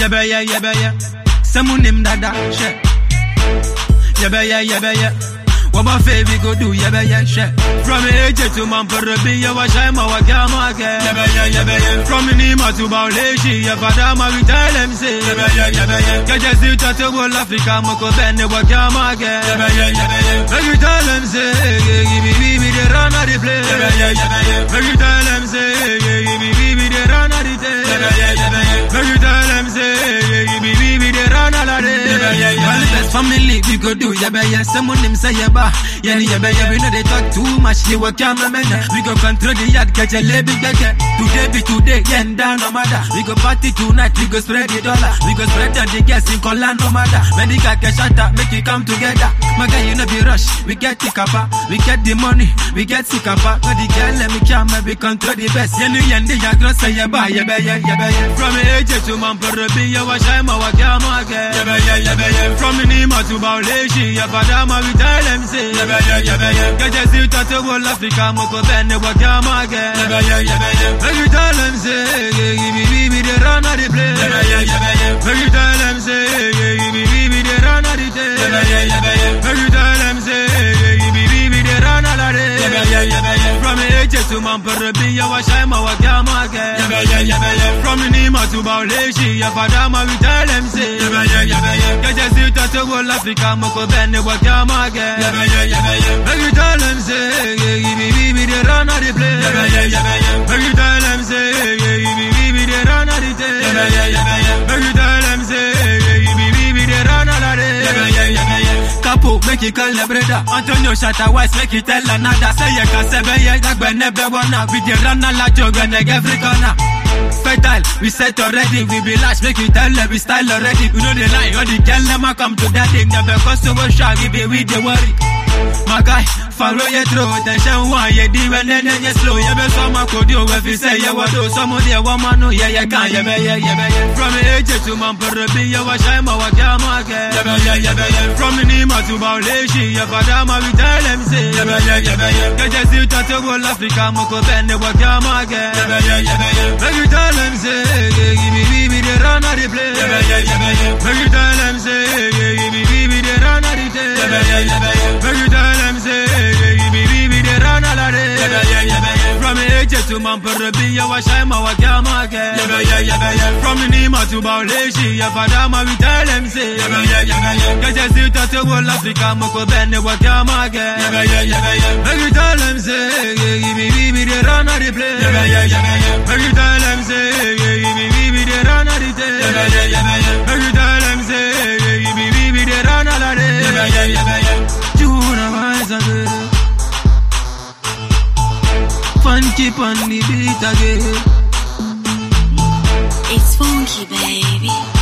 yebeye. Semunim dada, she. Yebeye. What my favorite go do, yebeye, she. From AJ to Mamparabi, yawa shaima wa kama ke. Yebeye. From Nima to Bauleshi, yabada ma we tell them say. Yebeye. Kaja sita to all Africa, moko bene wa kama ke. Yebeye. Make you tell them say, we the run of the play. Make you tell them say, we the run of the day. Make you tell them say, we the run of the day. All the best family we go do, yebeye. Someone them say yeba. Yeah, we know they talk too much. They work cameramen. We go control the yard, catch a label, today be today, yeah, and down no matter. We go party tonight, we go spread the dollar. We go spread down the gas in Kolan no matter. Medical cash out, make it come together. My guy, you know be rush. We get the kappa, we get the money, we get the kappa. But the girl, let me camera, we control the best. Yeah, the yagro say yeba. From AJ to Mamparabi, yawa shaima wa kama ke. From Nima to Bauleshi, yabadama we tell them. Kaja sita to all Africa, moko bene wa kama ke. Make you tell them say, we the run of the play. Make you tell them say, we the run of the day. Make you tell them say, we the run of the day. From AJ to Mamparabi, yawa shaima wa kama ke. From Nima to Bauleshi, yabadama we tell them say. Kaja sita to all Africa, moko bene wa kama ke. Make you tell them say, we the run of the play. Make you tell them say, we the run of the day. Make you tell them say, we the run of the day. Capo, make you call the brother. Antonio Shatta Wise, make you tell another. Say you can say, yeah, that when never wanna. We the run a lot, you're gonna every corner. Fatal, we set already, we be lash, make you tell them we style already. We know the lie, all the girl never come to that thing. Never cause so much shag, we be with the worry. My guy, follow your throat, attention one, you do and then you slow. You be some could do if you say you want to. Some of the woman know, yeah, you can, From AJ to Mamparabi, yawa shaima wa kama ke. From Nima to Bauleshi, yabadama we tell them say. Kaja sita to all Africa, moko bene wa kama ke. Make you tell them say, we the run of the play. Make you tell them say, we the run of the day. Make you tell them say, we the run of the day. From AJ to Mamparabi, yawa shaima wa kama ke. From Nima to Bauleshi, yabadama we tell them say. Kaja sita to all Africa, moko bene wa kama ke. Make you tell them say, we the run of the play. Make you tell them say, we the run of the day. Make you tell them say, we the run of the day. Juna wise again. Fun keep on the beat again. It's funky, baby.